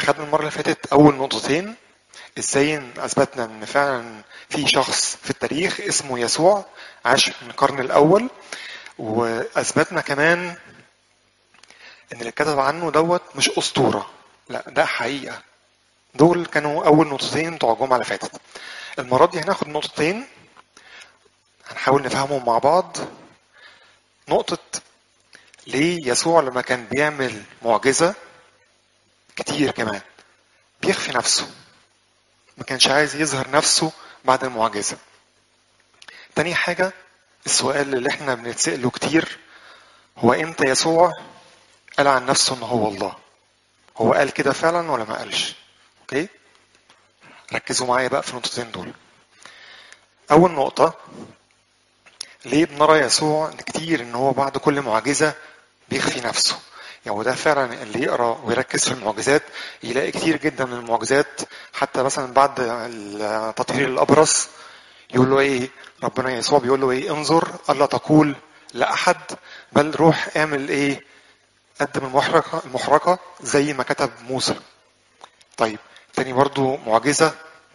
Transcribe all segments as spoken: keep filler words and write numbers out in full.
خدنا المره اللي فاتت اول نقطتين، ازاي اثبتنا ان فعلا في شخص في التاريخ اسمه يسوع عاش من القرن الاول، واثبتنا كمان ان اللي اتكتب عنه دوت مش اسطوره، لا ده حقيقه. دول كانوا اول نقطتين بتوع الجمعه اللي فاتت. المره دي هناخد نقطتين هنحاول نفهمهم مع بعض. نقطه ليه يسوع لما كان بيعمل معجزه كتير كمان بيخفي نفسه، ما كانش عايز يظهر نفسه بعد المعجزه. تاني حاجه، السؤال اللي احنا بنتسأله كتير، هو امتى يسوع قال عن نفسه ان هو الله؟ هو قال كده فعلا ولا ما قالش؟ اوكي، ركزوا معايا بقى في النقطتين دول. اول نقطة، ليه بنرى يسوع كتير ان هو بعد كل معجزة بيخفي نفسه؟ يعني وده فعلا اللي يقرأ ويركز في المعجزات يلاقي كتير جدا من المعجزات، حتى مثلا بعد تطهير الابرص يقول له ايه؟ ربنا يسوع بيقول له ايه؟ انظر الا تقول لاحد، بل روح اعمل ايه؟ قدم المحرقة المحرقة زي ما كتب موسى. طيب، تاني برضو معجزة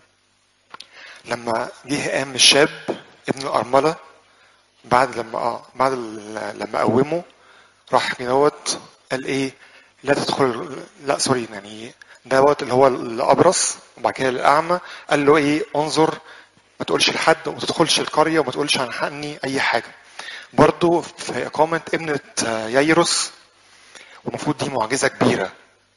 لما جه قام الشاب ابن الأرملة بعد لما اه بعد ال- لما قومه، راح دوت قال ايه؟ لا تدخل، لا سوري يعني دوت اللي هو الأبرص، وبعد كده الأعمى قال له ايه؟ انظر ما تقولش لحد وما تدخلش القرية وما تقولش عن حقني أي حاجة. برضو في إقامة ابنة يايروس، ومفروض دي معجزة كبيرة،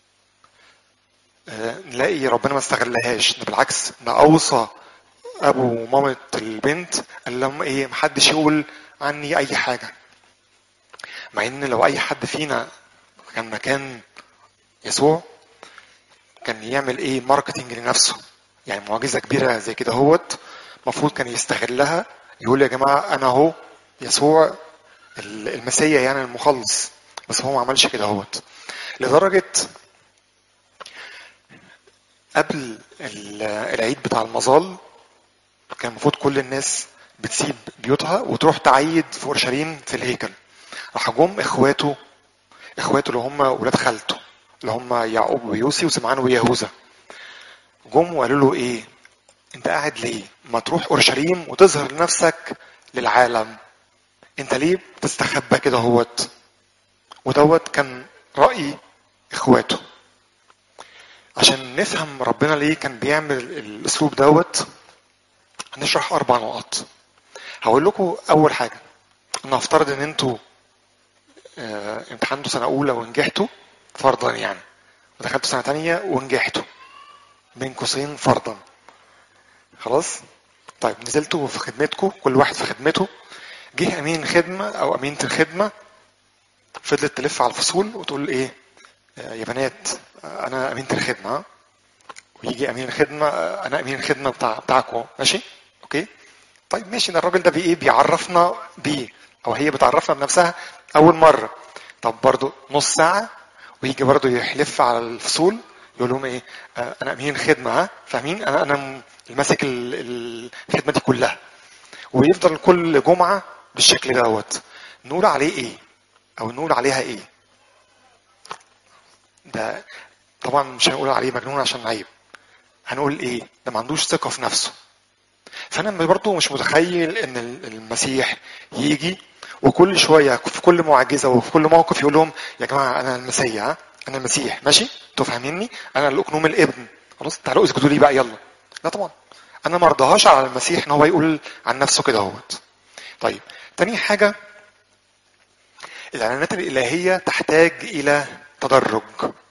نلاقي ربنا ما استغلهاش، ده بالعكس ده اوصى ابو ومامة البنت قال لهم ايه؟ محدش يقول عني اي حاجة. مع ان لو اي حد فينا كان مكان يسوع كان يعمل ايه؟ ماركتينج لنفسه. يعني معجزة كبيرة زي كده هوت المفروض كان يستغلها، يقول يا جماعة انا هو يسوع المسيا يعني المخلص. بس هو ما عملش كده هوت، لدرجة قبل العيد بتاع المظال كان المفروض كل الناس بتسيب بيوتها وتروح تعيد في اورشليم في الهيكل. راح جم اخواته اخواته اللي هم ولاد خالته اللي هم يعقوب ويوسي وسمعان ويهوذا، جم وقالوا له ايه؟ انت قاعد ليه؟ ما تروح اورشليم وتظهر نفسك للعالم، انت ليه بتستخبى كده هوت؟ ودوت كان رأي اخواته. عشان نفهم ربنا ليه كان بيعمل الاسلوب دوت هنشرح اربع نقط. هقول لكم اول حاجه، انا هفترض ان انتوا اه امتحنتوا سنه اولى ونجحتوا فرضا يعني، ودخلتوا سنه تانية ونجحتوا بين قوسين فرضا، خلاص. طيب نزلتوا في خدمتكم كل واحد في خدمته، جه امين خدمه او امينه الخدمه فضلت تلف على الفصول وتقول ايه؟ اه يا بنات انا امينه الخدمه ها؟ ويجي امين الخدمه اه انا امين الخدمه بتاع بتاعكم، ماشي اوكي. طيب ماشي، ده الراجل ده بايه؟ بيعرفنا بيه او هي بتعرفنا بنفسها اول مره. طب برضو نص ساعه ويجي برضو يحلف على الفصول يقول لهم ايه؟ آه انا امين خدمه ها؟ فاهمين؟ انا انا ماسك الخدمه دي كلها، ويفضل كل جمعه بالشكل دوت. نقول عليه ايه؟ او نقول عليها ايه؟ ده طبعا مش هنقول عليه مجنون عشان عيب، هنقول ايه؟ ده ما عندوش ثقه في نفسه. فانا برضو مش متخيل ان المسيح يجي وكل شويه في كل معجزه وفي كل موقف يقول لهم يا جماعه انا المسيح ها؟ انا المسيح ماشي، انتوا فاهميني؟ انا الاقنوم الابن، خلاص تعالوا اسجدوا لي بقى يلا. لا طبعا، انا ما ارضاهاش على المسيح ان هو يقول عن نفسه كده اهوت. طيب، تاني حاجه، الاعلانات الالهيه تحتاج الى تدرج.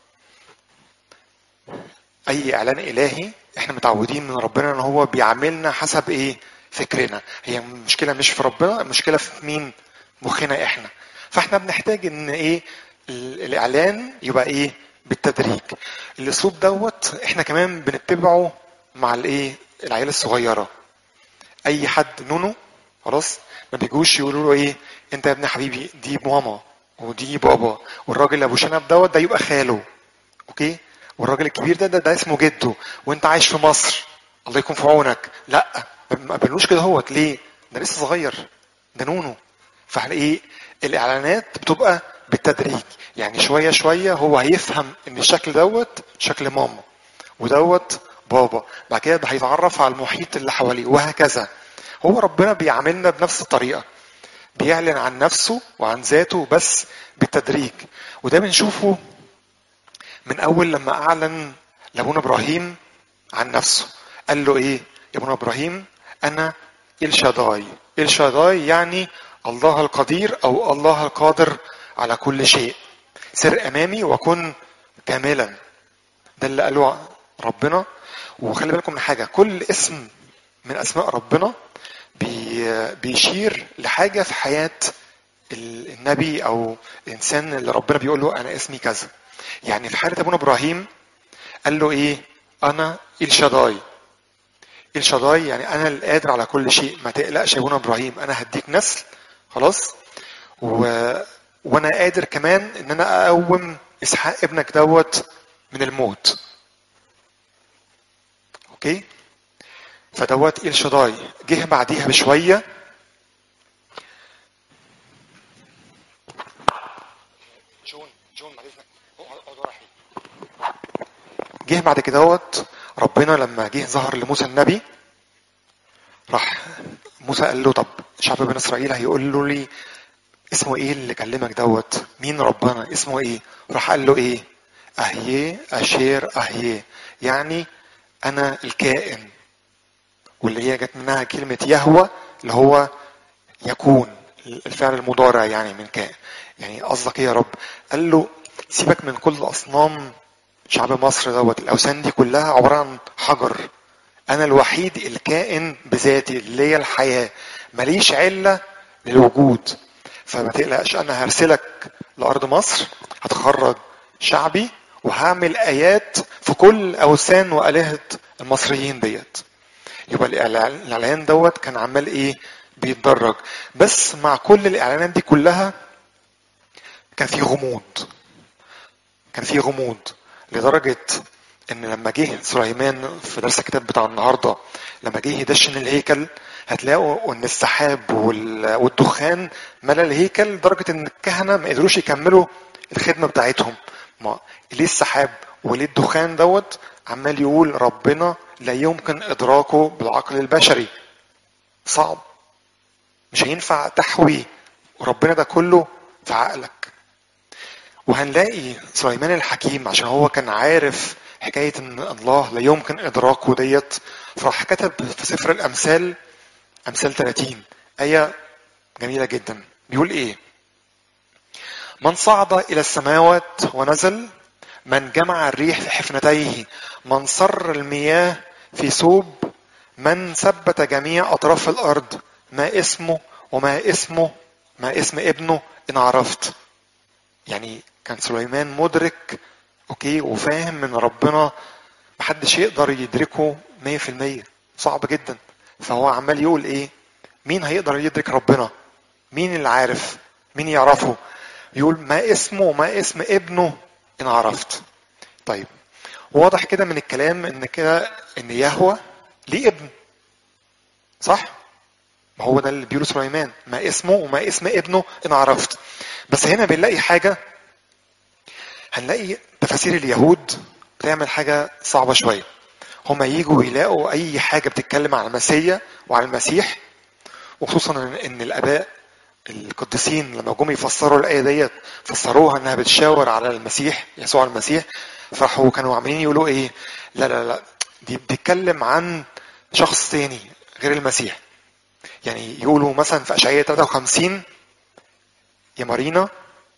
اي اعلان الهي احنا متعودين من ربنا ان هو بيعاملنا حسب ايه؟ فكرنا. هي المشكله مش في ربنا، المشكله في مين؟ مخنا احنا. فاحنا بنحتاج ان ايه؟ الاعلان يبقى ايه؟ بالتدريج. الاسلوب دوت احنا كمان بنتبعه مع الايه؟ العيال الصغيره. اي حد نونو خلاص ما بيجوش يقولوا له ايه؟ انت يا ابن حبيبي دي ماما ودي بابا، والراجل ابو شنب دوت ده يبقى خاله، اوكي، والراجل الكبير ده ده, ده اسمه جده، وانت عايش في مصر الله يكون في عونك. لا، ما قبلوش كده هوت. ليه؟ ده لسه صغير، ده نونو. فاحنا ايه؟ الاعلانات بتبقى بالتدريج. يعني شوية شوية هو هيفهم ان الشكل دوت شكل ماما ودوت بابا، بعد كده هيتعرف على المحيط اللي حواليه وهكذا. هو ربنا بيعاملنا بنفس الطريقة، بيعلن عن نفسه وعن ذاته بس بالتدريج. وده بنشوفه من اول لما اعلن لابونا ابراهيم عن نفسه. قال له ايه يا ابونا ابراهيم؟ انا الشداي. الشداي يعني الله القدير او الله القادر على كل شيء. سر امامي وكن كاملا. ده اللي قاله ربنا. وخلي بالكم من حاجه، كل اسم من اسماء ربنا بي بيشير لحاجه في حياه النبي او الانسان اللي ربنا بيقول له انا اسمي كذا. يعني في حاله ابونا ابراهيم قال له ايه؟ انا الشداي. الشداي يعني انا القادر على كل شيء، ما تقلقش يا ابونا ابراهيم، انا هديك نسل خلاص، و... وانا قادر كمان ان انا اقوم اسحاق ابنك دوت من الموت. اوكي، فدوت الشداي. جه بعديها بشويه جون جون جه بعد كده دوت ربنا لما جه ظهر لموسى النبي، راح موسى قال له طب شعب بني اسرائيل هيقول له لي اسمه ايه اللي كلمك دوت؟ مين ربنا؟ اسمه ايه؟ راح قال له ايه؟ اهيه اشير اهيه، يعني انا الكائن. واللي هي جت منها كلمة يهوى اللي هو يكون، الفعل المضارع يعني من كائن. يعني قصدك ايه يا رب؟ قال له سيبك من كل اصنام شعب مصر دوت، الاوثان دي كلها عبارة عن حجر. انا الوحيد الكائن بذاتي اللي هي الحياة، ماليش علة للوجود. فما تقلقش، انا هرسلك لارض مصر، هتخرج شعبي وهعمل ايات في كل اوثان والهة المصريين ديت. يبقى الاعلان دوت كان عمال ايه؟ بيتدرج. بس مع كل الاعلانات دي كلها كان في غموض. كان في غموض لدرجة ان لما جه سليمان في درس الكتاب بتاع النهارده، لما جه يدشن الهيكل، هتلاقوا ان السحاب والدخان ملا الهيكل لدرجه ان الكهنه ما قدروش يكملوا الخدمه بتاعتهم. ما ليه السحاب وليه الدخان دوت؟ عمال يقول ربنا لا يمكن ادراكه بالعقل البشري، صعب، مش هينفع تحوي وربنا ده كله في عقلك. وهنلاقي سليمان الحكيم عشان هو كان عارف حكاية ان الله لا يمكن ادراكه ديت، فراح كتب في سفر الامثال، امثال ثلاثين، آية جميلة جدا. بيقول ايه؟ من صعد الى السماوات ونزل، من جمع الريح في حفنتيه، من صر المياه في ثوب، من ثبت جميع اطراف الارض. ما اسمه وما اسمه ما اسم ابنه ان عرفت. يعني كان سليمان مدرك اوكي وفاهم من ربنا محدش يقدر يدركه مية في المية، صعب جدا. فهو عمال يقول ايه؟ مين هيقدر يدرك ربنا؟ مين اللي عارف؟ مين يعرفه؟ يقول ما اسمه وما اسم ابنه ان عرفت. طيب واضح كده من الكلام ان كده ان يهوى ليه ابن، صح؟ ما هو ده اللي بيقوله سليمان، ما اسمه وما اسم ابنه ان عرفت. بس هنا بنلاقي حاجة، هنلاقي تفاسير اليهود بتعمل حاجة صعبة شوية. هما ييجوا يلاقوا اي حاجة بتتكلم عن المسيح وعن المسيح، وخصوصا ان الاباء القديسين لما جم يفسروا الايه ديت فسروها انها بتشاور على المسيح يسوع المسيح، فراحوا كانوا عاملين يقولوا ايه؟ لا لا لا، دي بتتكلم عن شخص تاني غير المسيح. يعني يقولوا مثلا في اشعياء ثلاثة وخمسين يا مارينا،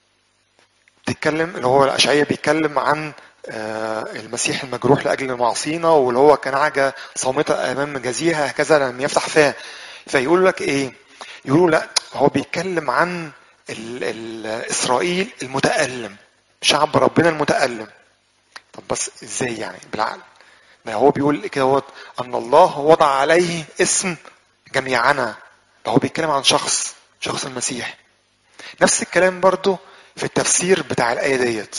بتتكلم اللي هو الاشعياء بيتكلم عن المسيح المجروح لاجل معصينا، واللي هو كان عجة صامتة امام جزيها هكذا لم يفتح فاه. فيقول لك ايه؟ يقولوا لا، هو بيتكلم عن ال ال اسرائيل المتألم، شعب ربنا المتألم. طب بس ازاي يعني بالعقل؟ ده هو بيقول كده هو ان الله وضع عليه اسم جميعنا، ده هو بيتكلم عن شخص، شخص المسيح. نفس الكلام برضو في التفسير بتاع الآية ديت.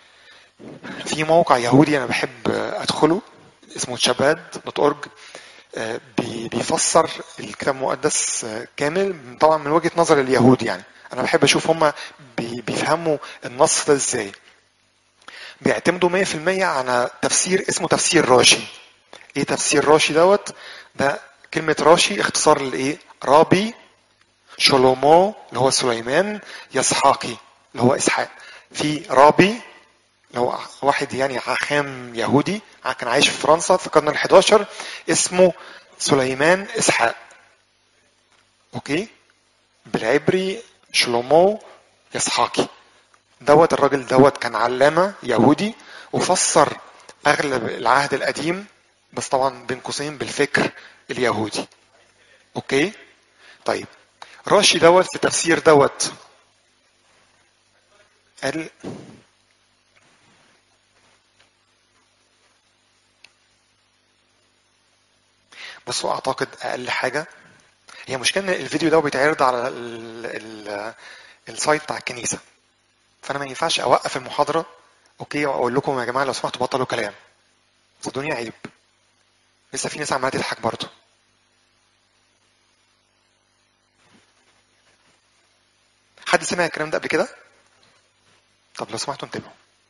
في موقع يهودي انا بحب ادخله اسمه شباد دوت اورج، آه، بي- بيفسر الكتاب المقدس آه، كامل طبعا من وجهة نظر اليهود. يعني انا بحب اشوف هما بي- بيفهموا النص ده ازاي. بيعتمدوا مية في المية على تفسير اسمه تفسير راشي. ايه تفسير راشي دوت؟ ده كلمة راشي اختصار لايه؟ رابي شلومو اللي هو سليمان يسحاقي اللي هو اسحاق. في رابي اللي هو واحد يعني حاخام يهودي كان عايش في فرنسا في القرن الحداشر اسمه سليمان اسحاق. اوكي، بالعبري شلومو يسحاقي. دوت الراجل دوت كان علامة يهودي وفسر اغلب العهد القديم، بس طبعا بين قوسين بالفكر اليهودي. اوكي، طيب راشي دوت في تفسير دوت قال بصوا اعتقد اقل حاجه، هي مشكله ان الفيديو ده بيتعرض على ال ال السايت بتاع الكنيسه، فانا ما ينفعش اوقف المحاضره اوكي واقول لكم يا جماعه لو سمحتوا بطلوا كلام. صدقوني عيب، لسه في ناس عماله تضحك برضه. حد سمع الكلام ده قبل كده؟ طب لو سمحتوا انتبهوا.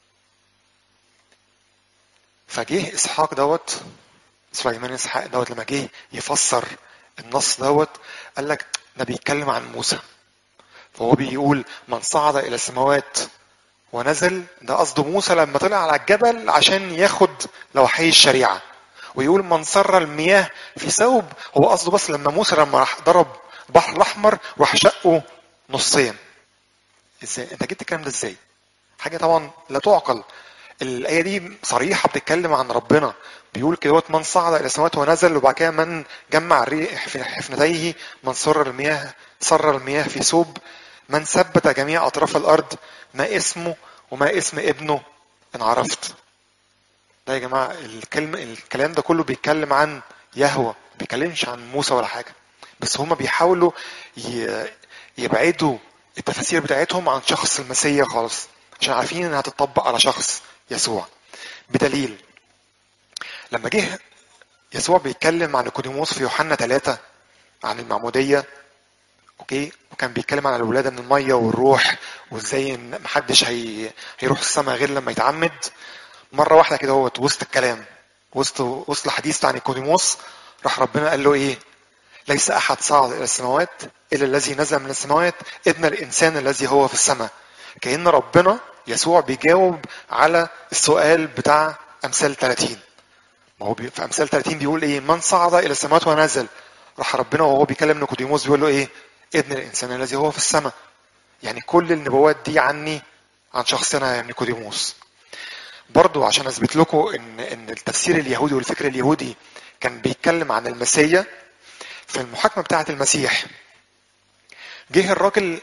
فجه اسحاق دوت، سليمان اسحاق دوت لما جه يفسر النص دوت قال لك ده بيتكلم عن موسى. فهو بيقول من صعد الى السماوات ونزل، ده قصده موسى لما طلع على الجبل عشان ياخد لوحي الشريعة. ويقول من سر المياه في ثوب، هو قصده بس لما موسى لما راح ضرب البحر الاحمر راح شقه نصين. ازاي انت جبت الكلام ده ازاي؟ حاجه طبعا لا تعقل. الايه دي صريحه بتتكلم عن ربنا، بيقول كده من صعد الى السماوات ونزل، وبعد كده من جمع الريح في حفنتيه، من سر المياه سر المياه في ثوب، من ثبت جميع اطراف الارض، ما اسمه وما اسم ابنه ان عرفت. ده يا جماعه الكلمه الكلام ده كله بيتكلم عن يهوه، ما بيتكلمش عن موسى ولا حاجه. بس هما بيحاولوا ي- يبعدوا التفاسير بتاعتهم عن شخص المسيح خالص، عشان عارفين انها تطبق على شخص يسوع. بدليل لما جه يسوع بيتكلم عن نيقوديموس في يوحنا ثلاثة عن المعمودية، اوكي، وكان بيتكلم عن الولادة من المية والروح، وازاي ان محدش هي... هيروح السماء غير لما يتعمد. مرة واحدة كده هو وسط الكلام، وسط وسط الحديث عن نيقوديموس، راح ربنا قال له ايه؟ ليس احد صعد الى السماوات الا الذي نزل من السماوات، ابن الانسان الذي هو في السماء. كأن ربنا يسوع بيجاوب على السؤال بتاع امثال ثلاثين. ما هو بي- في امثال ثلاثين بيقول ايه؟ من صعد الى السماوات ونزل. راح ربنا وهو بيكلم نيقوديموس بيقول له ايه؟ ابن الانسان الذي هو في السماء. يعني كل النبوات دي عني، عن شخصنا نيقوديموس. برضو عشان اثبت لكم ان ان التفسير اليهودي والفكر اليهودي كان بيتكلم عن المسيا. في المحاكمه بتاعه المسيح جه الراجل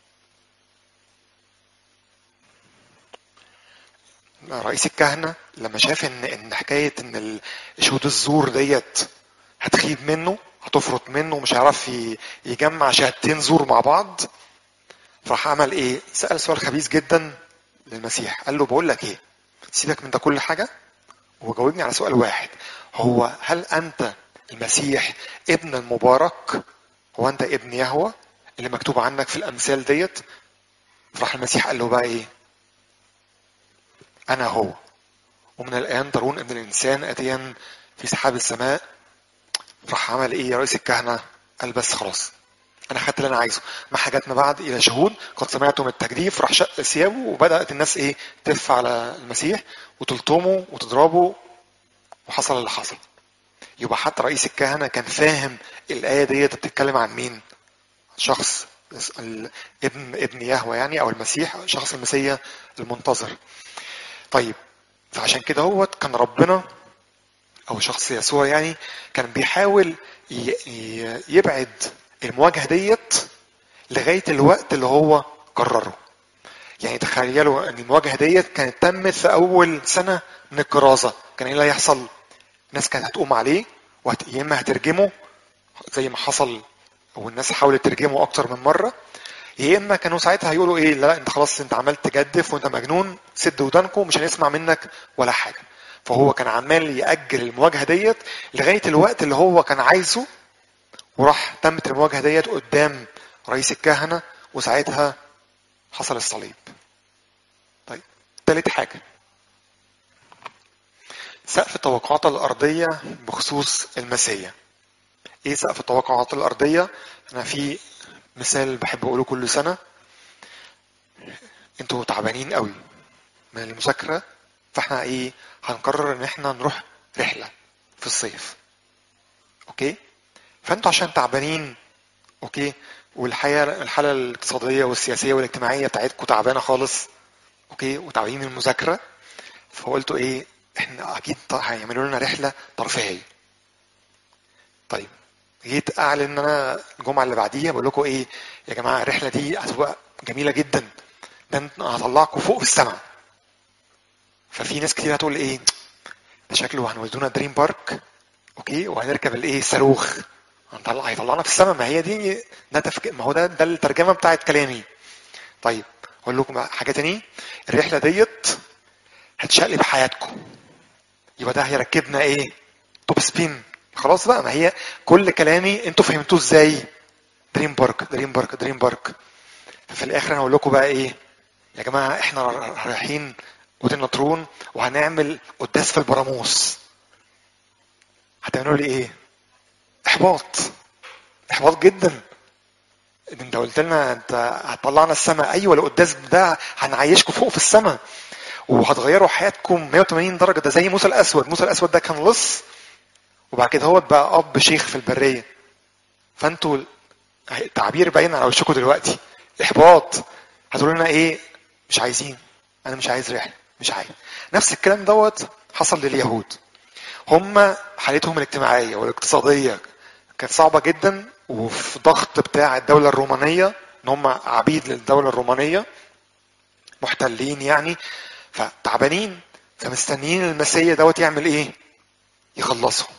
رئيس الكهنه لما شاف ان ان حكايه ان ال- شهود الزور ديت هتخيب منه، هتفرط منه ومش هيعرف ي- يجمع شهادتين زور مع بعض. فراح عمل ايه؟ سأل سؤال خبيث جدا للمسيح، قال له بقول لك ايه، سيبك من ده كل حاجه وجاوبني على سؤال واحد. هو هل انت المسيح ابن المبارك؟ هو انت ابن يهوه اللي مكتوب عنك في الامثال ديت؟ فراح المسيح قال له بقى ايه؟ انا هو، ومن الان ترون ابن الانسان اتيا في سحاب السماء. راح عمل ايه يا رئيس الكهنه؟ قال بس خلاص، انا خدت اللي انا عايزه، ما حاجتنا بعد الى شهود قد سمعتم التجديف. راح شق ثيابه وبدات الناس ايه؟ تلف على المسيح وتلطمه وتضربه، وحصل اللي حصل. يبقى حتى رئيس الكهنه كان فاهم الايه ديت بتتكلم عن مين؟ شخص ال- ابن ابن يهوه يعني، او المسيح، شخص المسيا المنتظر. طيب فعشان كده هو كان ربنا او شخص يسوع يعني كان بيحاول ي- ي- يبعد المواجهه ديت لغايه الوقت اللي هو قرره. يعني تخيلوا ان المواجهه ديت كانت تمت في اول سنه من الكرازه، كان ايه اللي هيحصل؟ الناس كانت هتقوم عليه وهت... يا اما هترجمه زي ما حصل، والناس حاولت ترجمه اكتر من مره، يا اما كانوا ساعتها هيقولوا ايه؟ لا انت خلاص انت عملت تجدف وانت مجنون، سد ودانكم مش هنسمع منك ولا حاجه. فهو كان عمال يأجل المواجهة ديت لغاية الوقت اللي هو كان عايزه، وراح تمت المواجهة ديت قدام رئيس الكهنة، وساعتها حصل الصليب. طيب، تالت حاجة، سقف التوقعات الأرضية بخصوص المسيح. ايه سقف التوقعات الأرضية؟ انا في مثال بحب اقوله كل سنة. انتوا تعبانين قوي من المذاكرة، فاحنا ايه هنقرر ان احنا نروح رحلة في الصيف. اوكي، فانتوا عشان تعبانين، اوكي، والحياة الحالة الاقتصادية والسياسية والاجتماعية بتاعتكم تعبانة خالص، اوكي، وتعبانين من المذاكرة، فقلتوا ايه، احنا اكيد هيعملوا لنا رحلة ترفيهية. طيب، جيت اعلن ان انا الجمعة اللي بعديها بقول لكم ايه يا جماعة، الرحلة دي هتبقى جميلة جدا، ده انا هطلعكم فوق في السماء. ففي ناس كتير هتقول ايه، ده شكله هنودونا دريم بارك، اوكي، وهنركب الايه صاروخ، هنطلع هيطلعنا في السماء. ما هي دي، ده تفك... ما هو ده ده الترجمه بتاعت كلامي. طيب، اقول لكم حاجه تاني، الرحله ديت هتشقلب حياتكم، يبقى ده هيركبنا ايه، توب سبين. خلاص بقى، ما هي كل كلامي انتوا فهمتوه ازاي، دريم بارك دريم بارك دريم بارك. ففي الاخر انا اقول لكم بقى ايه يا جماعه، احنا رايحين وادي النطرون وهنعمل قداس في البراموس. هتعملوا لي ايه؟ احباط، احباط جدا. انت قلت لنا انت هتطلعنا السماء، ايوه القداس ده هنعيشكم فوق في السماء وهتغيروا حياتكم مية وتمانين درجه، ده زي موسى الاسود. موسى الاسود ده كان لص، وبعد كده هو بقى اب شيخ في البريه. فانتوا التعبير باين على وشكم دلوقتي، احباط. هتقولوا لنا ايه؟ مش عايزين، انا مش عايز رحله، مش عايز. نفس الكلام دوت حصل لليهود. هم حالتهم الاجتماعيه والاقتصاديه كانت صعبه جدا، وفي ضغط بتاع الدوله الرومانيه، ان هم عبيد للدوله الرومانيه، محتلين يعني، فتعبانين، فمستنيين المسيح دوت يعمل ايه؟ يخلصهم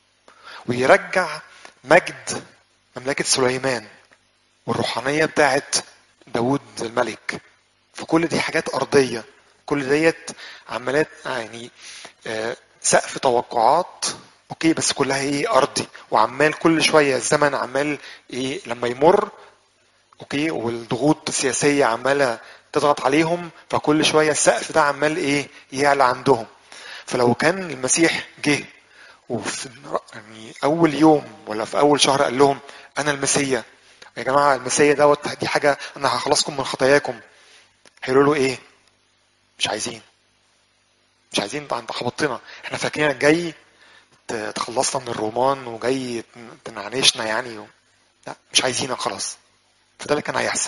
ويرجع مجد مملكه سليمان والروحانيه بتاعت داود الملك. فكل دي حاجات ارضيه، كل ديت عمالات يعني آه، سقف توقعات، اوكي، بس كلها ايه، ارضي. وعمال كل شويه الزمن عمال ايه لما يمر، اوكي، والضغوط السياسيه عماله تضغط عليهم، فكل شويه السقف ده عمال ايه يعلى عندهم. فلو كان المسيح جه وفي يعني اول يوم ولا في اول شهر قال لهم انا المسيا، يا جماعه المسيا دوت دي حاجه انا هخلصكم من خطاياكم، هيقولوا له ايه؟ مش عايزين، مش عايزين، انت حبطتنا، احنا فاكرينك جاي تخلصنا من الرومان وجاي تنعنشنا يعني و... لا، مش عايزينك خلاص. فده اللي كان هيحصل.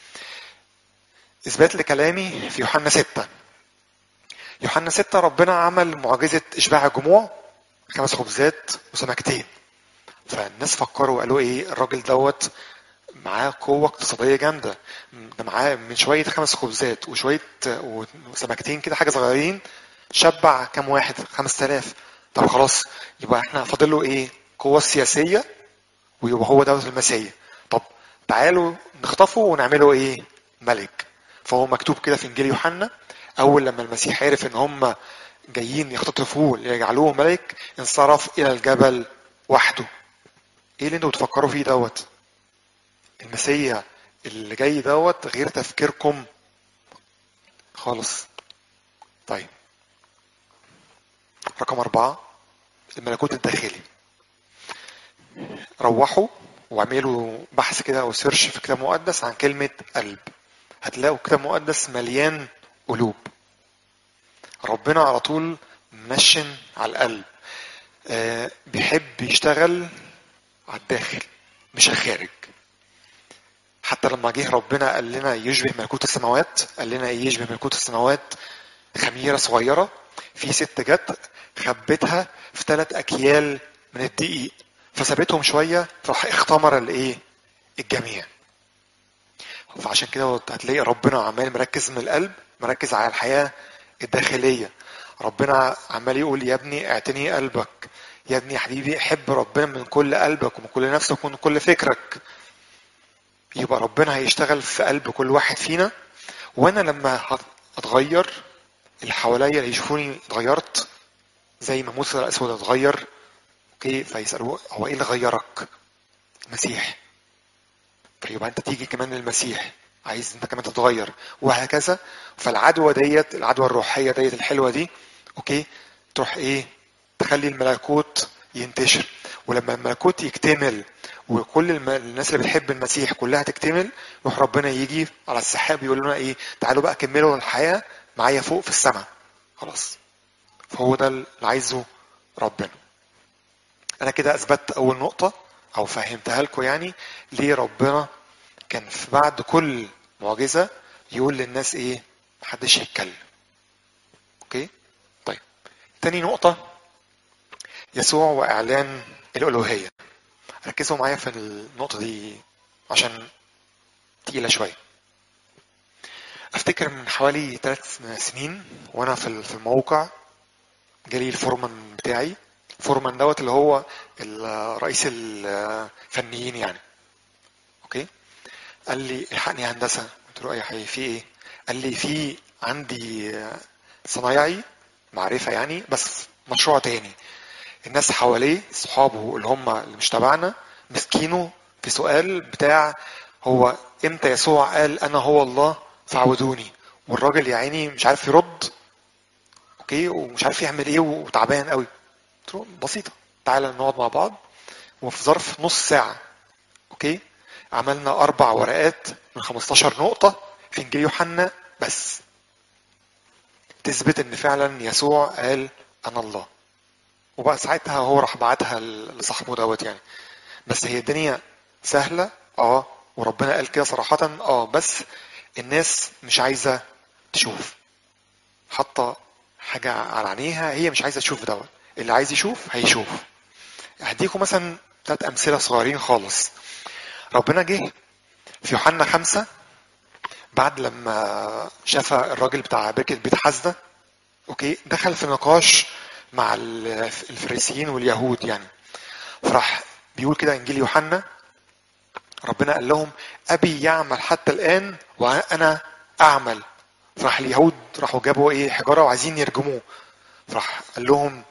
اثبات لكلامي في يوحنا ستة. يوحنا ستة ربنا عمل معجزة اشباع الجموع، خمس خبزات وسمكتين. فالناس فكروا قالوا ايه، الراجل دوت معاه قوة اقتصادية جامدة، ده معاه من شوية خمس خبزات وشوية وسمكتين كده حاجة صغيرين، شبع كام واحد؟ خمس تلاف. طب خلاص، يبقى احنا فاضله ايه؟ قوة سياسية، ويبقى هو دوت المسيح. طب تعالوا نخطفه ونعمله ايه؟ ملك. فهو مكتوب كده في انجيل يوحنا، اول لما المسيح عرف ان هم جايين يختطفوه ليجعلوه ملك، انصرف الى الجبل وحده. ايه اللي انتوا بتفكروا فيه دوت؟ المسيح اللي جاي دوت غير تفكيركم خالص. طيب، رقم أربعة، الملكوت الداخلي. روحوا واعملوا بحث كده او سيرش في كتاب مقدس عن كلمة قلب، هتلاقوا كتاب مقدس مليان قلوب. ربنا على طول منشن على القلب، آه بيحب يشتغل على الداخل مش الخارج. حتى لما جه ربنا قال لنا يشبه ملكوت السماوات، قال لنا ايه يشبه ملكوت السماوات؟ خميرة صغيرة في ست جت خبتها في ثلاث اكيال من الدقيق، فسابتهم شوية فراح اختمر الايه؟ الجميع. فعشان كده هتلاقي ربنا عمال مركز من القلب، مركز على الحياة الداخلية. ربنا عمال يقول يا ابني اعتني قلبك، يا ابني يا حبيبي حب ربنا من كل قلبك ومن كل نفسك ومن كل فكرك. يبقى ربنا هيشتغل في قلب كل واحد فينا، وانا لما اتغير اللي حواليا اللي يشوفوني اتغيرت، زي ما موسى الاسود اتغير، اوكي، فيسالوه هو ايه اللي غيرك؟ المسيح. فيبقى انت تيجي كمان للمسيح، عايز انت كمان تتغير، وهكذا. فالعدوى ديت، العدوى الروحيه ديت الحلوه دي، اوكي، تروح ايه؟ تخلي الملكوت ينتشر. ولما الملكوت يكتمل وكل الم... الناس اللي بتحب المسيح كلها تكتمل، يروح ربنا يجي على السحاب يقول لنا ايه؟ تعالوا بقى كملوا الحياه معايا فوق في السماء. خلاص. فهو ده اللي عايزه ربنا. انا كده اثبتت اول نقطه او فهمتها لكم، يعني ليه ربنا كان في بعد كل معجزه يقول للناس ايه؟ محدش يتكلم. اوكي. طيب، تاني نقطه، يسوع واعلان الالوهيه. ركزوا معايا في النقطه دي عشان تقيله شويه. افتكر من حوالي ثلاث سنين وانا في في الموقع، جالي الفورمان بتاعي. فورمان دوت اللي هو ال- رئيس الفنيين يعني. اوكي. قال لي الحقني يا هندسه. قلت له اي حاجه، في ايه؟ قال لي في عندي صنايعي معرفه يعني، بس مشروع تاني. الناس حواليه صحابه اللي هم اللي مش تبعنا مسكينه في سؤال بتاع هو امتى يسوع قال انا هو الله فاعبدوني، والراجل يا عيني مش عارف يرد. اوكي. ومش عارف يعمل ايه وتعبان قوي. قلت له بسيطه، تعالى نقعد مع بعض. وفي ظرف نص ساعه، اوكي، عملنا اربع ورقات من خمستاشر نقطة في انجيل يوحنا بس تثبت ان فعلا يسوع قال انا الله. وبقى ساعتها هو راح بعتها لصاحبه دوت يعني. بس هي الدنيا سهلة، اه، وربنا قال كده صراحة، اه، بس الناس مش عايزة تشوف. حاطة حاجة على عينيها، هي مش عايزة تشوف دوت. اللي عايز يشوف هيشوف. هديكم مثلا ثلاث امثلة صغيرين خالص. ربنا جه في يوحنا خمسة بعد لما شاف الراجل بتاع بركة بيت حزدة، اوكي، دخل في نقاش مع الفريسيين واليهود يعني. فراح بيقول كده انجيل يوحنا، ربنا قال لهم ابي يعمل حتى الان وانا اعمل. فراح اليهود راحوا جابوا ايه؟ حجاره وعايزين يرجموه. فراح قال لهم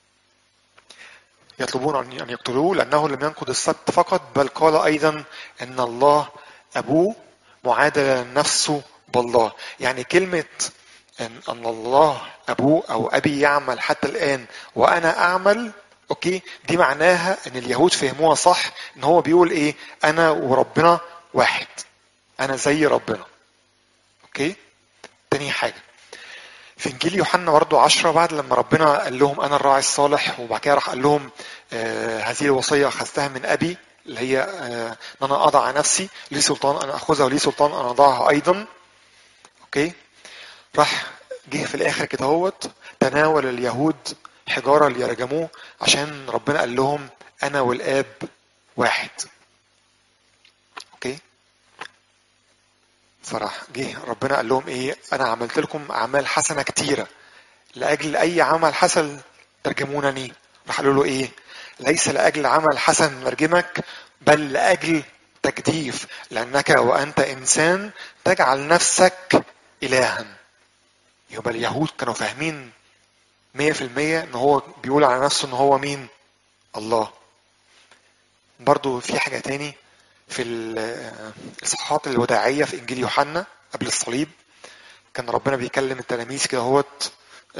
يطلبون ان يقتلوه لانه لم ينقض السبت فقط، بل قال ايضا ان الله ابوه معادل نفسه بالله. يعني كلمه ان ان الله ابوه او ابي يعمل حتى الان وانا اعمل، اوكي، دي معناها ان اليهود فهموها صح، ان هو بيقول ايه؟ انا وربنا واحد، انا زي ربنا. اوكي. تاني حاجه، في انجيل يوحنا برضه عشرة بعد لما ربنا قال لهم انا الراعي الصالح، وبعد كده راح قال لهم آه هذه الوصيه اخذتها من ابي، اللي هي آه ان انا اضع نفسي، لي سلطان ان اخذها ولي سلطان ان اضعها ايضا. اوكي. راح جه في الاخر كده هوت تناول اليهود حجاره ليرجموه عشان ربنا قال لهم انا والاب واحد. اوكي. فراح جه ربنا قال لهم ايه؟ انا عملت لكم اعمال حسنه كتيره، لاجل اي عمل حسن ترجمونني. راح قالوا له ايه؟ ليس لاجل عمل حسن نرجمك، بل لاجل تجديف، لانك وانت انسان تجعل نفسك الها. يبقى اليهود كانوا فاهمين مية في المية ان هو بيقول على نفسه ان هو مين؟ الله. برضو في حاجة تاني في الإصحاحات الوداعية في إنجيل يوحنا قبل الصليب، كان ربنا بيكلم التلاميذ كده هوت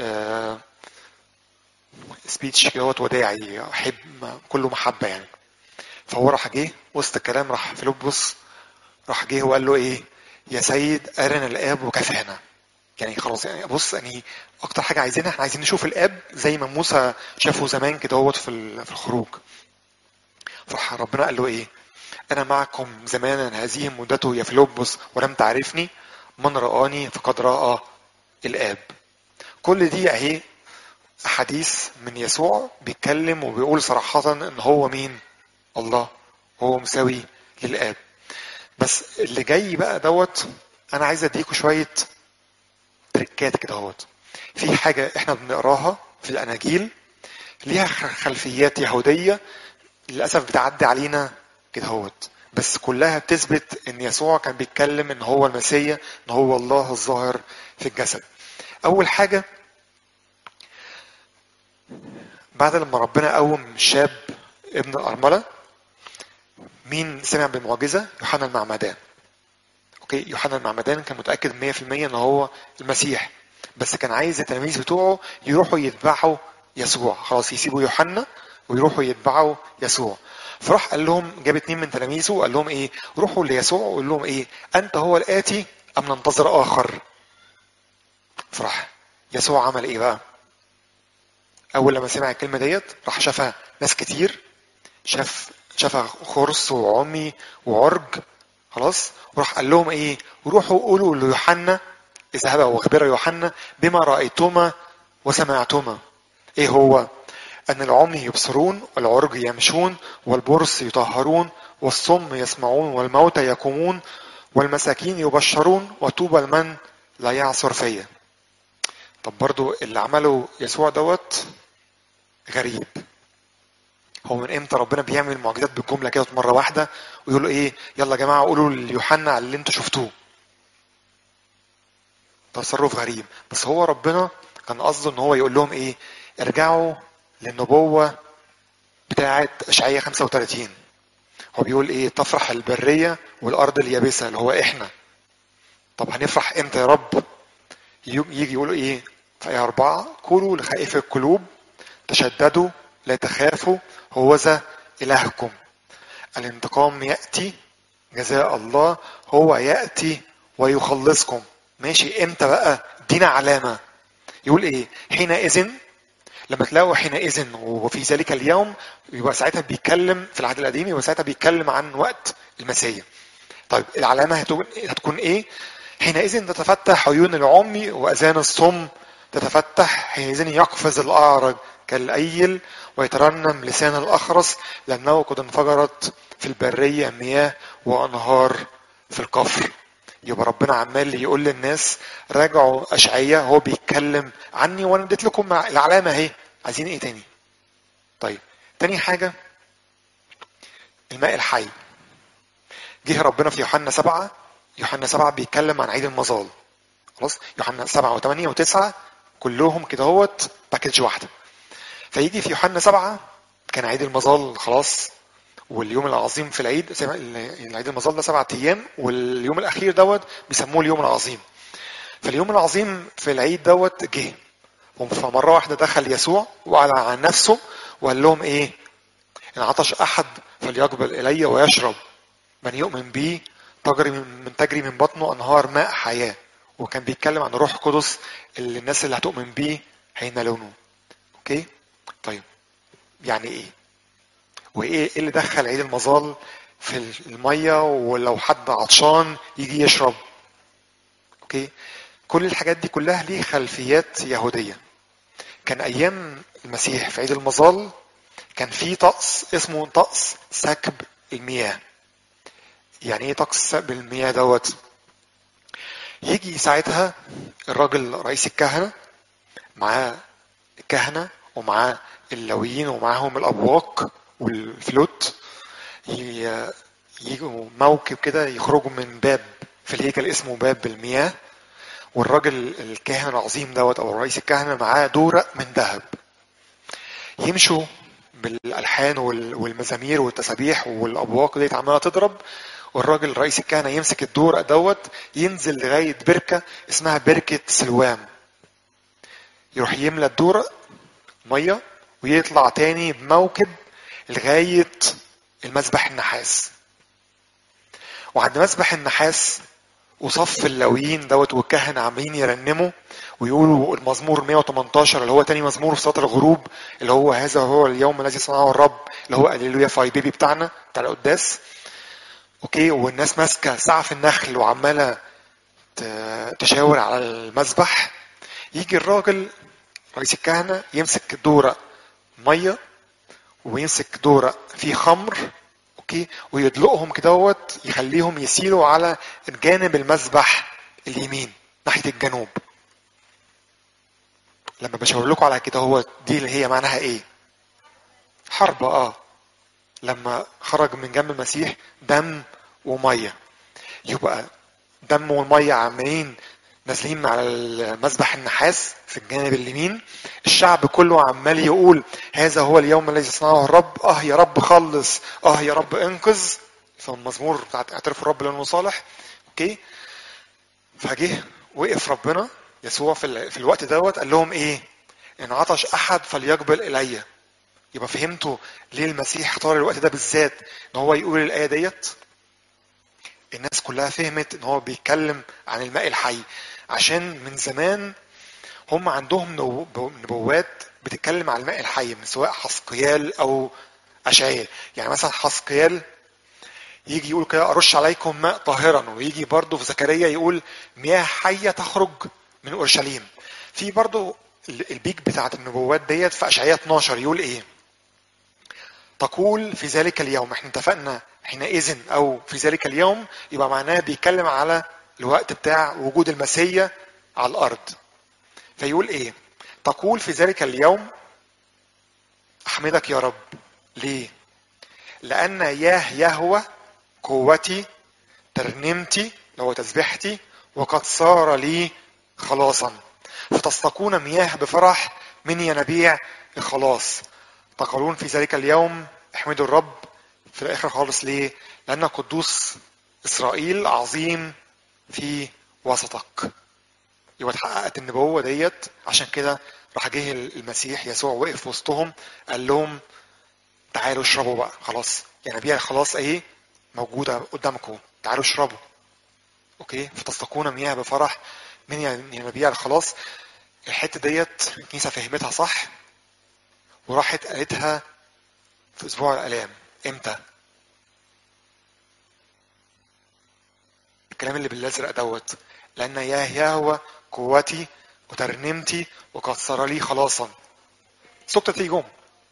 سبيتش كده هوت وداعي، أحب كله محبة يعني. فهو راح جه وسط الكلام، راح فيلبس راح جه وقال له إيه؟ يا سيد أرنا الآب وكفانا. يعني خلاص، يعني بص، يعني أكتر حاجة عايزينها احنا عايزين نشوف الآب زي ما موسى شافه زمان كده هوت في في الخروج. فراح ربنا قال له إيه؟ أنا معكم زمانا هذه مدته يا فيلبس ولم تعرفني، من رآني فقد رأى الآب. كل دي أهي أحاديث من يسوع بيتكلم وبيقول صراحة إن هو مين؟ الله، هو مساوي للآب. بس اللي جاي بقى دوت أنا عايز أديكوا شوية تركات كده هوت. في حاجة إحنا بنقراها في الأناجيل ليها خلفيات يهودية للأسف بتعدي علينا كده هوت، بس كلها بتثبت ان يسوع كان بيتكلم ان هو المسيا، ان هو الله الظاهر في الجسد. اول حاجة بعد لما ربنا قوم شاب ابن الأرملة، مين سمع بالمعجزة؟ يوحنا المعمدان. اوكي، يوحنا المعمدان كان متأكد مية في المية ان هو المسيح، بس كان عايز التلاميذ بتوعه يروحوا يتبعوا يسوع، خلاص يسيبوا يوحنا ويروحوا يتبعوا يسوع. فراح قال لهم، جاب اتنين من تلاميذه وقال لهم ايه، روحوا ليسوع وقول لهم ايه، انت هو الآتي ام ننتظر اخر؟ فراح يسوع عمل ايه بقى؟ اول لما سمع الكلمة ديت راح شافها ناس كتير، شاف شافها خرس وعمي وعرج، خلاص، وراح قال لهم ايه، روحوا قولوا ليوحنا، اذهبا واخبرا يوحنا بما رأيتما وسمعتما. ايه هو؟ ان العمي يبصرون والعرج يمشون والبرص يطهرون والصم يسمعون والموتى يقومون والمساكين يبشرون وطوبى لمن لا يعثر فيا. طب برضو اللي عمله يسوع دوت غريب. هو من امتى ربنا بيعمل معجزات بالجمله كده مره واحده ويقولوا ايه، يلا يا جماعه قولوا ليوحنا على اللي انتوا شفتوه؟ تصرف غريب. بس هو ربنا كان قصده ان هو يقول لهم ايه، ارجعوا للنبوه بتاعه اشعياء خمسة وثلاثين. هو بيقول ايه، تفرح البريه والارض اليابسه، اللي هو احنا. طب هنفرح امتى يا رب؟ يجي يقولوا ايه في آية أربعة، قولوا لخائف القلوب تشددوا لا تخافوا هوذا إلهكم، الانتقام يأتي، جزاء الله هو يأتي ويخلصكم. ماشي، امتى بقى؟ دينا علامة. يقول ايه، حينئذ، لما تلاقوا حينئذ وفي ذلك اليوم، يبقى ساعتها بيتكلم في العهد القديم، يبقى ساعتها بيتكلم عن وقت المسيح. طيب العلامة هتكون ايه؟ حينئذ تتفتح عيون العمي وأذان الصم تتفتح، حينئذ يقفز الأعرج كالأيل ويترنم لسان الأخرس، لأنه قد انفجرت في البرية مياه وأنهار في القفر. يبقى ربنا عمال يقول للناس راجعوا أشعياء، هو بيتكلم عني وانا اديت لكم العلامة اهي، عايزين ايه تاني؟ طيب تاني حاجة، الماء الحي. جه ربنا في يوحنا سبعة، يوحنا سبعة بيتكلم عن عيد المظال، خلاص، يوحنا سبعة وثمانية وتسعة كلهم كده هوت باكج واحدة. فيجي في يوحنا سبعة كان عيد المظال خلاص، واليوم العظيم في العيد، العيد المظال ده سبعة ايام، واليوم الاخير دوت بيسموه اليوم العظيم. فاليوم العظيم في العيد دوت جه، فمرة واحدة دخل يسوع وقال عن نفسه وقال لهم ايه، ان عطش احد فليقبل الي ويشرب، من يؤمن بي تجري من تجري من بطنه انهار ماء حياه. وكان بيتكلم عن روح قدس اللي الناس اللي هتؤمن بيه هينالونه. اوكي، طيب يعني ايه، وايه اللي دخل عيد المظال في الميه ولو حد عطشان يجي يشرب؟ اوكي، كل الحاجات دي كلها ليه خلفيات يهوديه. كان ايام المسيح في عيد المظال كان في طقس اسمه طقس سكب المياه. يعني ايه طقس سكب المياه دوت؟ يجي ساعتها الراجل رئيس الكهنة معاه الكهنة ومعاه اللويين ومعاهم الأبواق والفلوت، يجوا موكب كده يخرجوا من باب في الهيكل اسمه باب المياه، والراجل الكاهن العظيم دوت أو رئيس الكهنة معاه دورق من ذهب، يمشوا بالألحان والمزامير والتسابيح والأبواق دي عمالة تضرب، والراجل رئيس الكهنة يمسك الدورق دوت ينزل لغاية بركة اسمها بركة سلوام، يروح يملى الدورق مية ويطلع تاني بموكب لغاية المسبح النحاس. وعند مسبح النحاس وصف اللويين دوت والكهنة عاملين يرنموا ويقولوا المزمور مية وتمنتاشر اللي هو تاني مزمور في صلاة الغروب، اللي هو هذا هو اليوم الذي صنعه الرب، اللي هو هللويا فاي بيبي بتاعنا بتاع القداس. اوكي، والناس ماسكه سعف النخل وعماله تشاور على المسبح. يجي الراجل رئيس الكهنه يمسك دورق ميه ويمسك دورق فيه خمر، اوكي، ويدلقهم كدهوت يخليهم يسيلوا على جانب المسبح اليمين ناحيه الجنوب. لما بشاور لكم على كده هو دي اللي هي معناها ايه؟ حرب. اه لما خرج من جنب المسيح دم وميه، يبقى دم والميه عمالين نازلين على المسبح النحاس في الجانب اليمين، الشعب كله عمال يقول هذا هو اليوم الذي صنعه الرب، اه يا رب خلص، اه يا رب انقذ، في المزمور بتاعت اعترف الرب لانه صالح. اوكي، فجه وقف ربنا يسوع في, ال... في الوقت دوت قال لهم ايه؟ ان عطش احد فليقبل الي. يبقى فهمتوا ليه المسيح اختار الوقت ده بالذات ان هو يقول الايه ديت؟ الناس كلها فهمت ان هو بيتكلم عن الماء الحي، عشان من زمان هم عندهم نبوات بتتكلم عن الماء الحي، من سواء حسقيال او اشعياء. يعني مثلا حسقيال يجي يقول كده ارش عليكم ماء طاهرا، ويجي برضه في زكريا يقول مياه حيه تخرج من اورشليم. في برضه البيك بتاعت النبوات ديت في اشعياء اتناشر يقول ايه؟ تقول في ذلك اليوم. احنا اتفقنا حينئذ او في ذلك اليوم يبقى معناه بيتكلم على الوقت بتاع وجود المسيح على الارض. فيقول ايه؟ تقول في ذلك اليوم احمدك يا رب. ليه؟ لان ياه يهوى قوتي ترنمتي اللي هو تسبيحتي وقد صار لي خلاصا، فتستقون مياه بفرح من ينابيع الخلاص. تقولون في ذلك اليوم احمدوا الرب. في الاخر خالص ليه؟ لان قدوس اسرائيل عظيم في وسطك. يبقى اتحققت النبوه ديت. عشان كده راح جه المسيح يسوع وقف وسطهم قال لهم تعالوا اشربوا بقى خلاص، ينابيع خلاص ايه موجوده قدامكم، تعالوا اشربوا. اوكي، فتستقون مياه بفرح من ينابيع الخلاص. الحته ديت الكنيسه فهمتها صح وراحت قالتها في اسبوع الالام. امتى؟ الكلام اللي بالازرق دوت، لان ياه يهوى قوتي وترنمتي وقد صار لي خلاصا. سقطت يجوم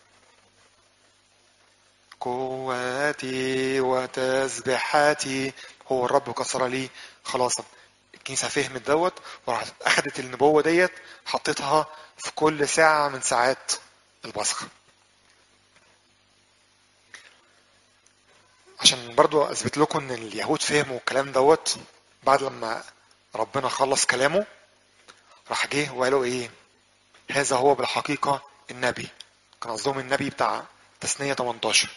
قوتي وتسبيحاتي هو الرب قد صار لي خلاصا. الكنيسه فهمت دوت وراحت اخدت النبوه ديت حطيتها في كل ساعه من ساعات البصخ. عشان برضو اثبت لكم ان اليهود فهموا الكلام دوت، بعد لما ربنا خلص كلامه راح جه وقالوا ايه؟ هذا هو بالحقيقة النبي. كان قصدهم النبي بتاع تثنية تمنتاشر.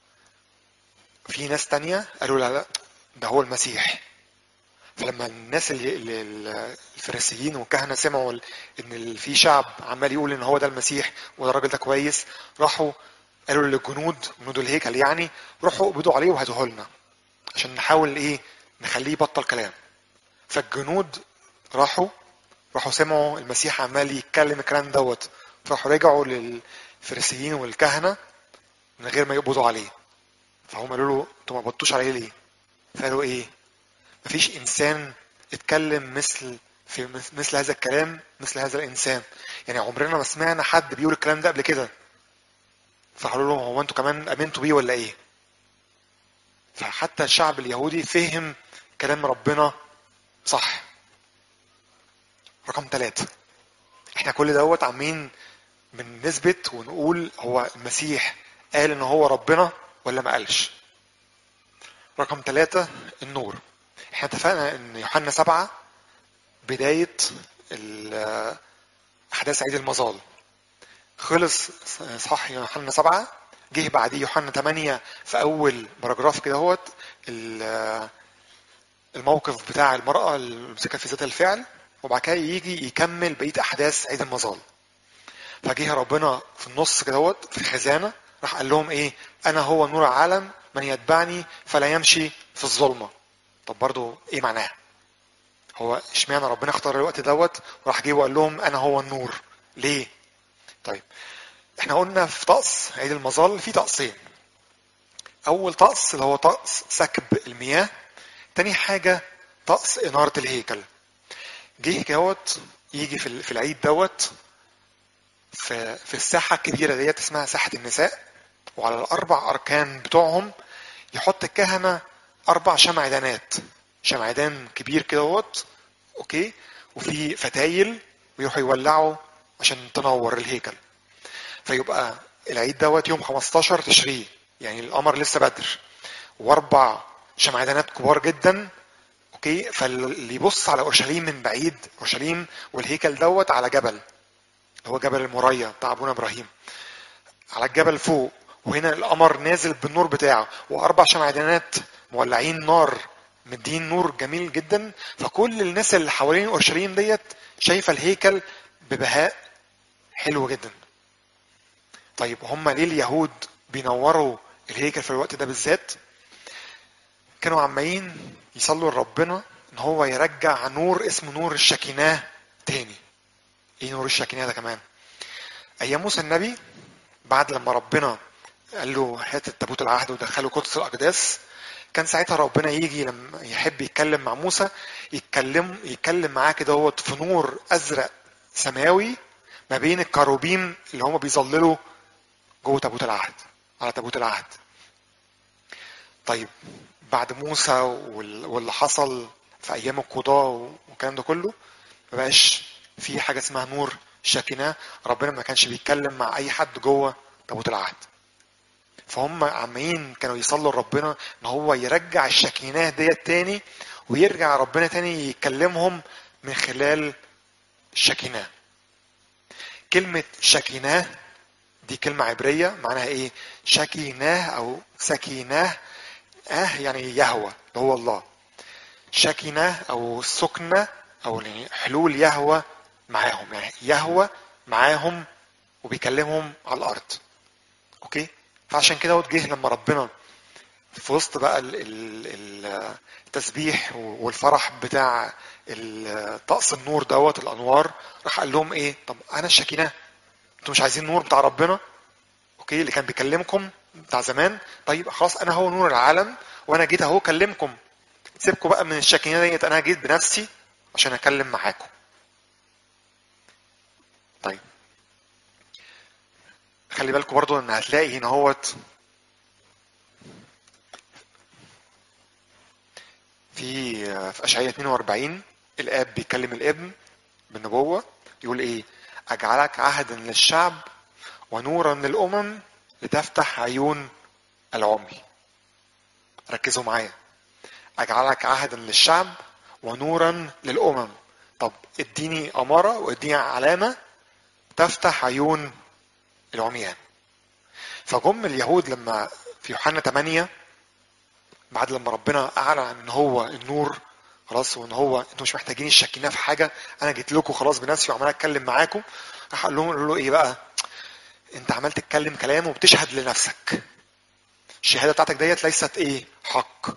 في ناس تانية قالوا لا لا ده هو المسيح. فلما الناس اللي اللي- الفريسيين والكهنة سمعوا ان في شعب عمال يقول ان هو ده المسيح وده الراجل ده كويس، راحوا قالوا للجنود، جنود الهيكل يعني، روحوا اقبضوا عليه وهاتوه لنا عشان نحاول ايه نخليه يبطل كلام. فالجنود راحوا راحوا سمعوا المسيح عمال يتكلم الكلام دوت، فراحوا رجعوا للفريسيين والكهنة من غير ما يقبضوا عليه. فهم قالوا له انتوا ما قبضتوش عليه ليه؟ فقالوا ايه؟ مفيش انسان اتكلم مثل في مثل هذا الكلام مثل هذا الانسان، يعني عمرنا ما سمعنا حد بيقول الكلام ده قبل كده. فقالوا لهم هو انتوا كمان امنتوا بيه ولا ايه؟ فحتى الشعب اليهودي فهم كلام ربنا صح. رقم ثلاثة، احنا كل دوت عاملين بنثبت ونقول هو المسيح قال ان هو ربنا ولا ما قالش. رقم ثلاثة النور. احنا اتفقنا ان يوحنا سبعة بداية ال- احداث عيد المظال. خلص صح يوحنا سبعة، جه بعديه يوحنا ثمانية في اول باراجراف كده هوت ال- الموقف بتاع المرأة المسكة في ذات الفعل، وبعد كده يجي يكمل بقية احداث عيد المظال. فجه ربنا في النص كده هوت في الخزانة راح قال لهم ايه؟ انا هو نور العالم، من يتبعني فلا يمشي في الظلمة. طب برضو ايه معناها؟ هو اشمعنى ربنا اختار الوقت دوت وراح جه وقال لهم انا هو النور؟ ليه؟ طيب احنا قلنا في طقس عيد المظال في طقسين. اول طقس اللي هو طقس سكب المياه، تاني حاجة طقس انارة الهيكل. جه دوت يجي في في العيد دوت في في الساحة الكبيرة ديت اسمها ساحة النساء، وعلى الاربع اركان بتوعهم يحط الكهنة اربع شمعدانات، شمعدان كبير كده وط اوكي، وفي فتايل ويروحوا يولعوا عشان تنور الهيكل. فيبقى العيد دوت يوم خمستاشر تشرين، يعني القمر لسه بدر، واربع شمعدانات كبار جدا اوكي. فاللي يبص على اورشليم من بعيد، اورشليم والهيكل دوت على جبل، هو جبل الموريا بتاع ابونا ابراهيم، على الجبل فوق، وهنا القمر نازل بالنور بتاعه، واربع شمعدانات مولعين نار مدين نور جميل جدا. فكل الناس اللي حوالين اورشليم ديت شايفه الهيكل ببهاء حلو جدا. طيب هم ليه اليهود بينوروا الهيكل في الوقت ده بالذات؟ كانوا عمالين يصلوا لربنا ان هو يرجع نور اسمه نور الشكيناه تاني. ايه نور الشكيناه ده كمان؟ ايام موسى النبي بعد لما ربنا قال له هات التابوت العهد ودخله قدس الاقداس، كان ساعتها ربنا يجي لما يحب يتكلم مع موسى يتكلم يتكلم معاه كده هو في نور ازرق سماوي ما بين الكروبيم اللي هم بيظللوا جوه تابوت العهد، على تابوت العهد. طيب بعد موسى واللي حصل في ايام القضاء والكلام ده كله، ما بقاش في حاجه اسمها نور شكيناه، ربنا ما كانش بيتكلم مع اي حد جوه تابوت العهد. فهم عمالين كانوا يصلوا لربنا ان هو يرجع الشكيناه ديت تاني، ويرجع ربنا تاني يكلمهم من خلال الشكيناه. كلمه شكيناه دي كلمه عبريه معناها ايه؟ شكيناه او سكيناه، اه يعني يهوى اللي هو الله، شكينة او سكنة او يعني حلول يهوى معاهم، يعني يهوى معاهم وبيكلمهم على الارض. اوكي، فعشان كده جه لما ربنا في وسط بقى ال- ال- ال- التسبيح والفرح بتاع ال- طقس النور دوت الانوار، راح قال لهم ايه؟ طب انا الشكينة، انتوا مش عايزين نور بتاع ربنا اوكي اللي كان بيكلمكم بتاع زمان؟ طيب خلاص انا هو نور العالم، وانا جيت اهو اكلمكم، سيبكم بقى من الشكينة ديت، انا جيت بنفسي عشان اتكلم معاكم. طيب خلي بالكم برضو ان هتلاقي هنا هوت في في اشعياء اتنين واربعين الاب بيكلم الابن بالنبوة، يقول ايه؟ اجعلك عهدا للشعب ونورا للامم لتفتح عيون العمي. ركزوا معايا، اجعلك عهدا للشعب ونورا للامم. طب اديني امارة واديني علامة تفتح عيون العميان. فجم اليهود لما في يوحنا تمانية بعد لما ربنا اعلن ان هو النور خلاص، وان هو انتوا مش محتاجين الشكيناه في حاجه، انا جيت لكم خلاص بنفسي وعمال اتكلم معاكم، راح قال لهم قالوا له ايه بقى؟ انت عمال تتكلم كلام وبتشهد لنفسك، الشهاده بتاعتك ديت ليست ايه؟ حق.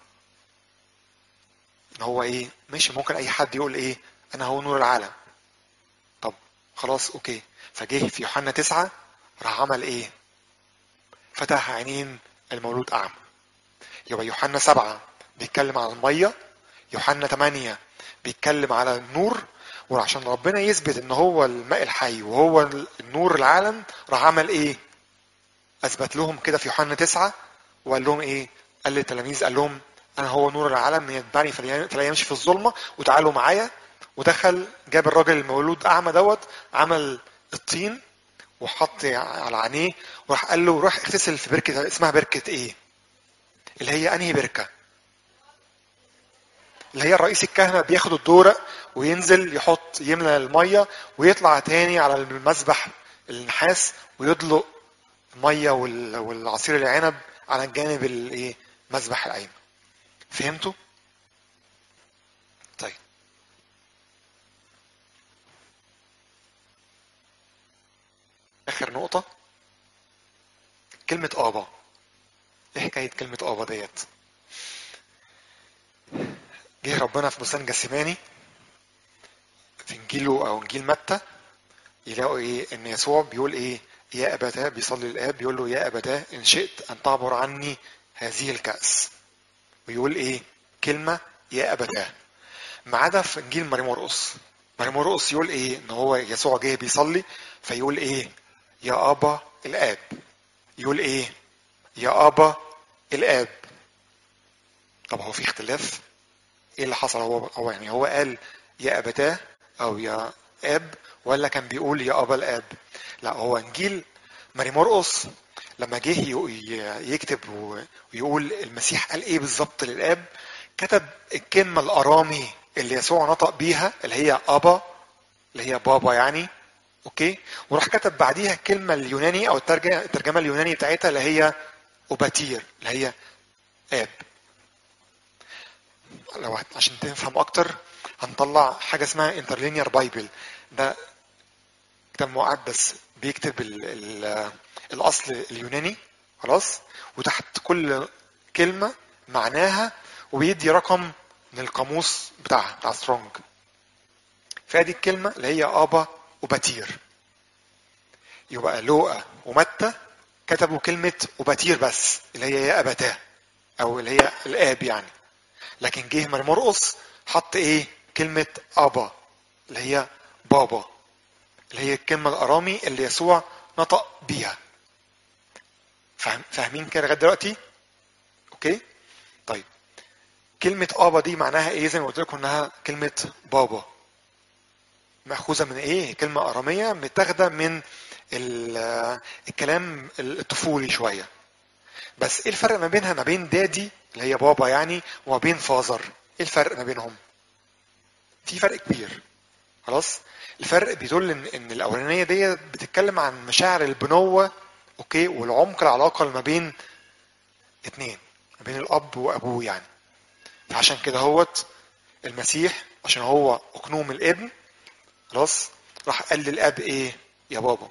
ان هو ايه؟ مش ممكن اي حد يقول ايه انا هو نور العالم. طب خلاص اوكي. فجه في يوحنا تسعة راح عمل ايه؟ فتح عينين المولود اعمى. يبقى يوحنا سبعة بيتكلم عن الميه، يوحنا تمانية بيتكلم على النور، وعشان ربنا يثبت ان هو الماء الحي وهو النور العالم راح عمل ايه؟ اثبت لهم كده في يوحنا تسعة وقال لهم ايه؟ قال للتلاميذ قال لهم انا هو نور العالم، من يتبعني فلا يمشي في الظلمه، وتعالوا معايا. ودخل جاب الراجل المولود اعمى دوت، عمل الطين وحط على عينيه، وراح قال له روح اغتسل في بركه اسمها بركه ايه؟ اللي هي انهي بركه؟ اللي هي الرئيس الكهنة بياخد الدورق وينزل يحط يملى المية ويطلع تاني على المذبح النحاس ويدلق المية وال- والعصير العنب على الجانب الايه؟ مذبح الأيمن. فهمتوا؟ طيب آخر نقطة، كلمة آبا. ايه حكاية كلمة آبا ديت؟ جه ربنا في بستان جسيماني في انجيله او انجيل متى، يلاقوا ايه؟ ان يسوع بيقول ايه؟ يا ابتاه، بيصلي الاب بيقول له يا ابتاه ان شئت ان تعبر عني هذه الكأس. ويقول ايه؟ كلمة يا ابتاه. ما عدا في انجيل ماري مرقس، ماري مرقس يقول ايه؟ ان هو يسوع جه بيصلي فيقول ايه؟ يا ابا الاب. يقول ايه؟ يا ابا الاب. طب هو في اختلاف؟ ايه اللي حصل؟ هو هو يعني هو قال يا ابتاه او يا اب، ولا كان بيقول يا ابا الاب؟ لا، هو انجيل ماري مرقس لما جه يكتب ويقول المسيح قال ايه بالظبط للاب، كتب الكلمه الارامي اللي يسوع نطق بيها اللي هي ابا، اللي هي بابا يعني، اوكي، وراح كتب بعديها الكلمه اليوناني او الترجمه الترجمه اليوناني بتاعتها اللي هي اوباتير، اللي هي اب. لو هت- عشان تفهم اكتر هنطلع حاجه اسمها انترلينير بايبل. ده كتاب مقدس بيكتب ال ال الاصل اليوناني، خلاص، وتحت كل كلمه معناها، وبيدي رقم من القاموس بتاعها بتاع سترونج. فادي الكلمه اللي هي ابا وباتير. يبقى لوقا ومتى كتبوا كلمه وباتير بس، اللي هي يا ابتاه، او اللي هي الاب يعني. لكن جه مرقس حط ايه؟ كلمه ابا، اللي هي بابا، اللي هي الكلمه الارامي اللي يسوع نطق بيها. فاهم فاهمين كده لغايه دلوقتي؟ اوكي. طيب كلمه ابا دي معناها ايه؟ زي ما قلت لكم انها كلمه بابا، مأخوذة من ايه؟ كلمة أرامية متاخدة من ال- الكلام الطفولي شوية. بس ايه الفرق ما بينها ما بين دادي اللي هي بابا يعني، وما بين فازر؟ ايه الفرق ما بينهم؟ في فرق كبير. خلاص، الفرق بيدل ان ان الاولانيه دي بتتكلم عن مشاعر البنوه، اوكي، والعمق العلاقه اللي ما بين اتنين، ما بين الاب وابوه يعني. فعشان كده هوت المسيح عشان هو اقنوم الابن، خلاص، راح قال للاب ايه؟ يا بابا.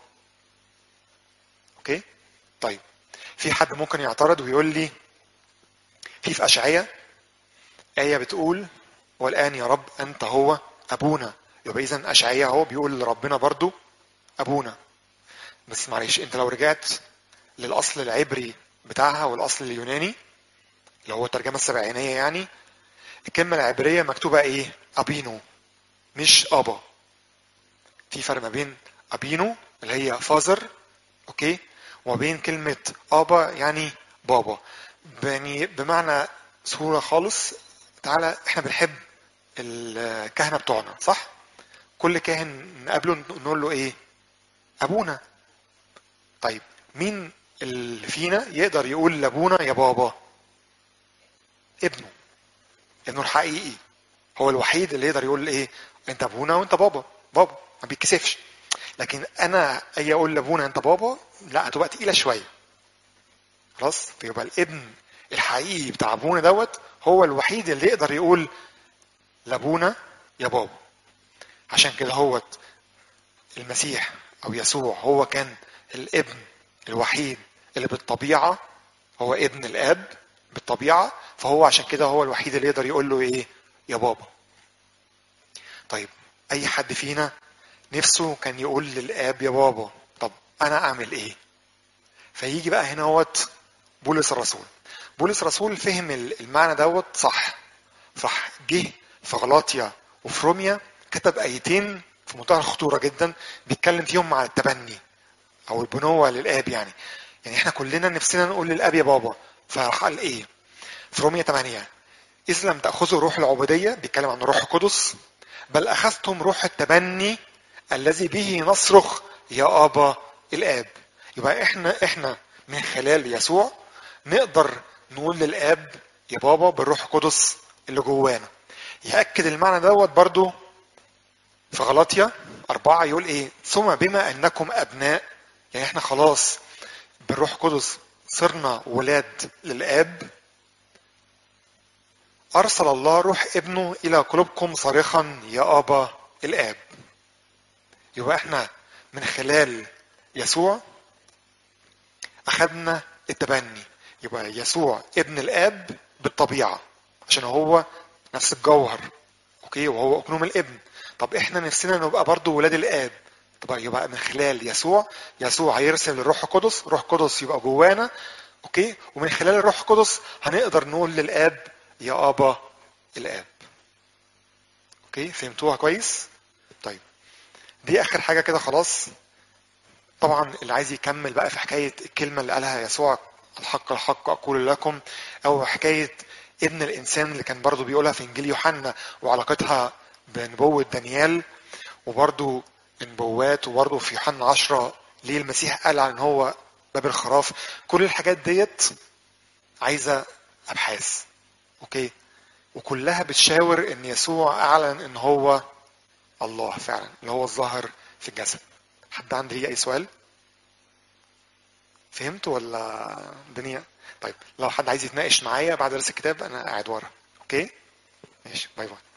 اوكي. طيب في حد ممكن يعترض ويقول لي في في اشعياء ايه بتقول والان يا رب انت هو ابونا، يبقى اذا اشعياء هو بيقول لربنا برضو ابونا. بس معلش، انت لو رجعت للاصل العبري بتاعها والاصل اليوناني اللي هو الترجمه السبعينيه يعني، الكلمه العبريه مكتوبه ايه؟ ابينو، مش ابا. في فرق ما بين ابينو اللي هي فازر، اوكي، وما بين كلمه ابا يعني بابا. يعني بمعنى سهوله خالص، تعالى احنا بنحب الكهنه بتوعنا صح؟ كل كاهن نقابله نقول له ايه؟ ابونا. طيب مين اللي فينا يقدر يقول لابونا يا بابا؟ ابنه، ابنه الحقيقي هو الوحيد اللي يقدر يقول ايه؟ انت ابونا وانت بابا، بابا ما بيتكسفش. لكن انا اي اقول لابونا انت بابا، لا، هتبقى تقيله شويه. خلاص، فيبقى الابن الحقيقي بتاع ابونا دوت هو الوحيد اللي يقدر يقول لابونا يا بابا. عشان كده هو المسيح او يسوع هو كان الابن الوحيد اللي بالطبيعه هو ابن الاب بالطبيعه، فهو عشان كده هو الوحيد اللي يقدر يقول له ايه؟ يا بابا. طيب اي حد فينا نفسه كان يقول للاب يا بابا، طب انا اعمل ايه؟ فيجي بقى هنا هوت بولس الرسول. بولس الرسول فهم المعنى دوت صح، صح. جه في غلاطيا وفي روميا كتب ايتين في منتهى الخطوره جدا، بيتكلم فيهم عن التبني او البنوه للاب يعني. يعني احنا كلنا نفسنا نقول للاب يا بابا، فراح قال ايه في روميا ثمانية؟ اذ لم تاخذوا روح العبوديه، بيتكلم عن الروح القدس، بل اخذتم روح التبني الذي به نصرخ يا ابا الاب. يبقى احنا احنا من خلال يسوع نقدر نقول للاب يا بابا بالروح القدس اللي جوانا. يأكد المعنى دوت برضو في غلاطيا أربعة، يقول إيه؟ ثم بما أنكم أبناء، يعني إحنا خلاص بالروح القدس صرنا ولاد للآب، أرسل الله روح ابنه إلى قلوبكم صارخا يا أبا الآب. يبقى إحنا من خلال يسوع أخذنا التبني. يبقى يسوع ابن الآب بالطبيعة عشان هو نفس الجوهر، اوكي، وهو اقنوم الابن. طب احنا نفسنا نبقى برضو ولاد الاب، طب يبقى من خلال يسوع، يسوع هيرسل الروح القدس، روح القدس يبقى جوانا، اوكي، ومن خلال الروح القدس هنقدر نقول للاب يا ابا الاب. اوكي، فهمتوها كويس؟ طيب دي اخر حاجه كده خلاص. طبعا اللي عايز يكمل بقى في حكايه الكلمه اللي قالها يسوع الحق الحق اقول لكم، او حكايه ابن الانسان اللي كان برضو بيقولها في انجيل يوحنا وعلاقتها بنبوه دانيال، وبرضو النبوات، وبرضو في يوحنا عشرة ليه المسيح قال عن هو باب الخراف. كل الحاجات ديت عايزه ابحاث، اوكي، وكلها بتشاور ان يسوع اعلن ان هو الله فعلا، اللي هو الظاهر في الجسد. حد عنده ليه اي سؤال؟ فهمت ولا الدنيا؟ طيب لو حد عايز يتناقش معايا بعد درس الكتاب انا قاعد ورا. اوكي ماشي، باي باي.